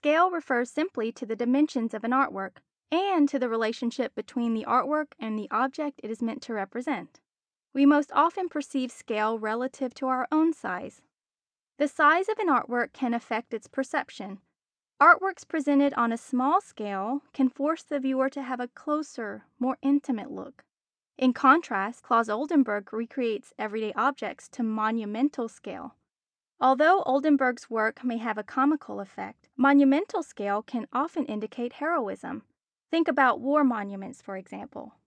Scale refers simply to the dimensions of an artwork and to the relationship between the artwork and the object it is meant to represent. We most often perceive scale relative to our own size. The size of an artwork can affect its perception. Artworks presented on a small scale can force the viewer to have a closer, more intimate look. In contrast, Claes Oldenburg recreates everyday objects to monumental scale. Although Oldenburg's work may have a comical effect, monumental scale can often indicate heroism. Think about war monuments, for example.